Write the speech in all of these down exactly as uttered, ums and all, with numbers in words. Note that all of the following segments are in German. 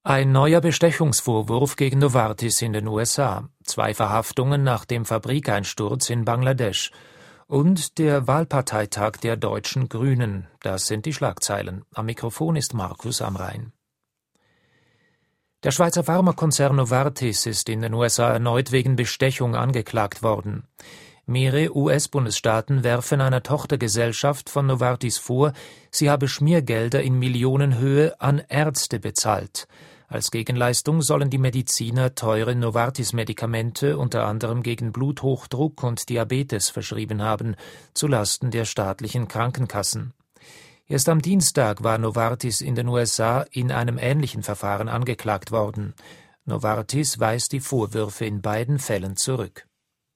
Ein neuer Bestechungsvorwurf gegen Novartis in den U S A, zwei Verhaftungen nach dem Fabrikeinsturz in Bangladesch und der Wahlparteitag der Deutschen Grünen, das sind die Schlagzeilen. Am Mikrofon ist Markus Amrein. Der Schweizer Pharmakonzern Novartis ist in den U S A erneut wegen Bestechung angeklagt worden. Mehrere U S-Bundesstaaten werfen einer Tochtergesellschaft von Novartis vor, sie habe Schmiergelder in Millionenhöhe an Ärzte bezahlt. Als Gegenleistung sollen die Mediziner teure Novartis-Medikamente unter anderem gegen Bluthochdruck und Diabetes verschrieben haben, zulasten der staatlichen Krankenkassen. Erst am Dienstag war Novartis in den U S A in einem ähnlichen Verfahren angeklagt worden. Novartis weist die Vorwürfe in beiden Fällen zurück.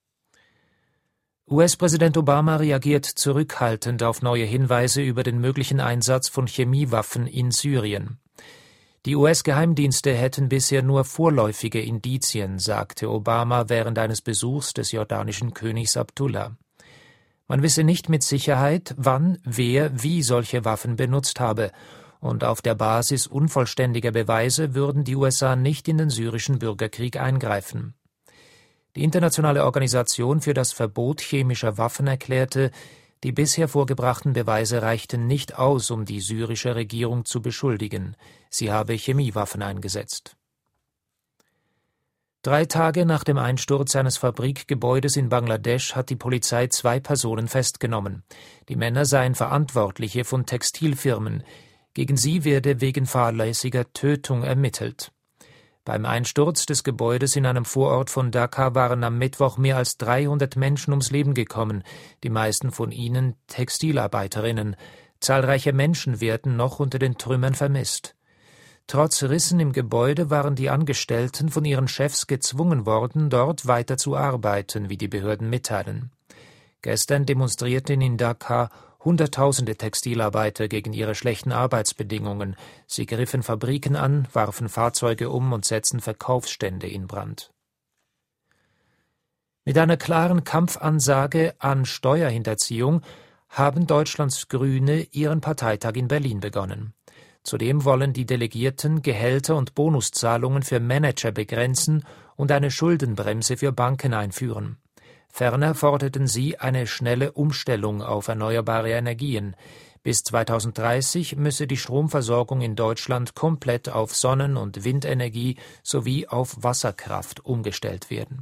U S-Präsident Obama reagiert zurückhaltend auf neue Hinweise über den möglichen Einsatz von Chemiewaffen in Syrien. Die U S-Geheimdienste hätten bisher nur vorläufige Indizien, sagte Obama während eines Besuchs des jordanischen Königs Abdullah. Man wisse nicht mit Sicherheit, wann, wer, wie solche Waffen benutzt habe, und auf der Basis unvollständiger Beweise würden die U S A nicht in den syrischen Bürgerkrieg eingreifen. Die Internationale Organisation für das Verbot chemischer Waffen erklärte, die bisher vorgebrachten Beweise reichten nicht aus, um die syrische Regierung zu beschuldigen. Sie habe Chemiewaffen eingesetzt. Drei Tage nach dem Einsturz eines Fabrikgebäudes in Bangladesch hat die Polizei zwei Personen festgenommen. Die Männer seien Verantwortliche von Textilfirmen. Gegen sie werde wegen fahrlässiger Tötung ermittelt. Beim Einsturz des Gebäudes in einem Vorort von Dhaka waren am Mittwoch mehr als dreihundert Menschen ums Leben gekommen, die meisten von ihnen Textilarbeiterinnen. Zahlreiche Menschen werden noch unter den Trümmern vermisst. Trotz Rissen im Gebäude waren die Angestellten von ihren Chefs gezwungen worden, dort weiter zu arbeiten, wie die Behörden mitteilen. Gestern demonstrierten in Dhaka Hunderttausende Textilarbeiter gegen ihre schlechten Arbeitsbedingungen. Sie griffen Fabriken an, warfen Fahrzeuge um und setzten Verkaufsstände in Brand. Mit einer klaren Kampfansage an Steuerhinterziehung haben Deutschlands Grüne ihren Parteitag in Berlin begonnen. Zudem wollen die Delegierten Gehälter und Bonuszahlungen für Manager begrenzen und eine Schuldenbremse für Banken einführen. Ferner forderten sie eine schnelle Umstellung auf erneuerbare Energien. Bis zweitausenddreißig müsse die Stromversorgung in Deutschland komplett auf Sonnen- und Windenergie sowie auf Wasserkraft umgestellt werden.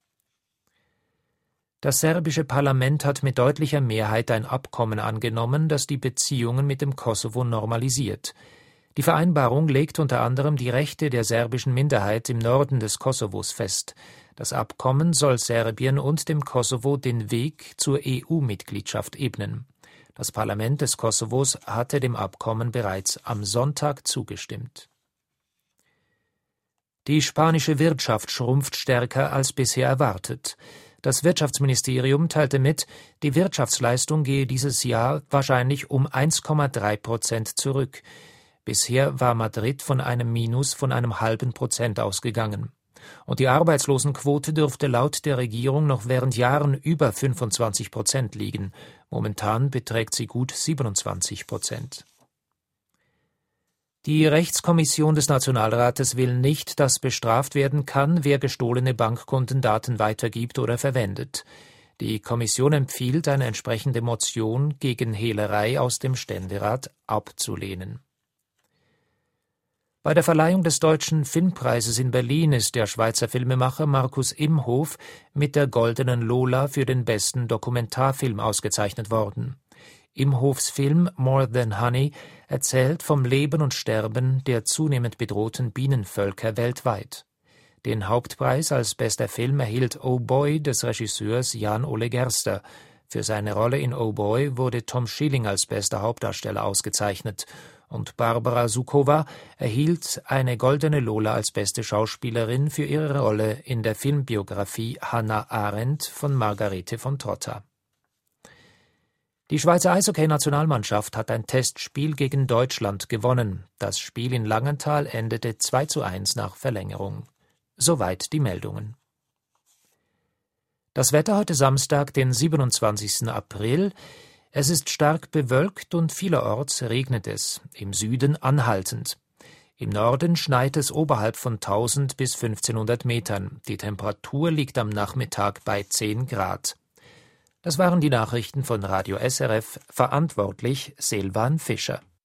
Das serbische Parlament hat mit deutlicher Mehrheit ein Abkommen angenommen, das die Beziehungen mit dem Kosovo normalisiert. Die Vereinbarung legt unter anderem die Rechte der serbischen Minderheit im Norden des Kosovos fest. Das Abkommen soll Serbien und dem Kosovo den Weg zur E U-Mitgliedschaft ebnen. Das Parlament des Kosovos hatte dem Abkommen bereits am Sonntag zugestimmt. Die spanische Wirtschaft schrumpft stärker als bisher erwartet. Das Wirtschaftsministerium teilte mit, die Wirtschaftsleistung gehe dieses Jahr wahrscheinlich um eins Komma drei Prozent zurück. Bisher war Madrid von einem Minus von einem halben Prozent ausgegangen. Und die Arbeitslosenquote dürfte laut der Regierung noch während Jahren über fünfundzwanzig Prozent liegen. Momentan beträgt sie gut siebenundzwanzig Prozent. Die Rechtskommission des Nationalrates will nicht, dass bestraft werden kann, wer gestohlene Bankkontendaten weitergibt oder verwendet. Die Kommission empfiehlt, eine entsprechende Motion gegen Hehlerei aus dem Ständerat abzulehnen. Bei der Verleihung des Deutschen Filmpreises in Berlin ist der Schweizer Filmemacher Markus Imhof mit der Goldenen Lola für den besten Dokumentarfilm ausgezeichnet worden. Imhofs Film More Than Honey erzählt vom Leben und Sterben der zunehmend bedrohten Bienenvölker weltweit. Den Hauptpreis als bester Film erhielt Oh Boy des Regisseurs Jan-Ole Gerster. Für seine Rolle in Oh Boy wurde Tom Schilling als bester Hauptdarsteller ausgezeichnet. Und Barbara Sukowa erhielt eine Goldene Lola als beste Schauspielerin für ihre Rolle in der Filmbiografie Hannah Arendt von Margarete von Trotta. Die Schweizer Eishockey-Nationalmannschaft hat ein Testspiel gegen Deutschland gewonnen. Das Spiel in Langenthal endete zwei zu eins nach Verlängerung. Soweit die Meldungen. Das Wetter heute Samstag, den siebenundzwanzigsten April. Es ist stark bewölkt und vielerorts regnet es, im Süden anhaltend. Im Norden schneit es oberhalb von tausend bis fünfzehnhundert Metern. Die Temperatur liegt am Nachmittag bei zehn Grad. Das waren die Nachrichten von Radio S R F, verantwortlich Silvan Fischer.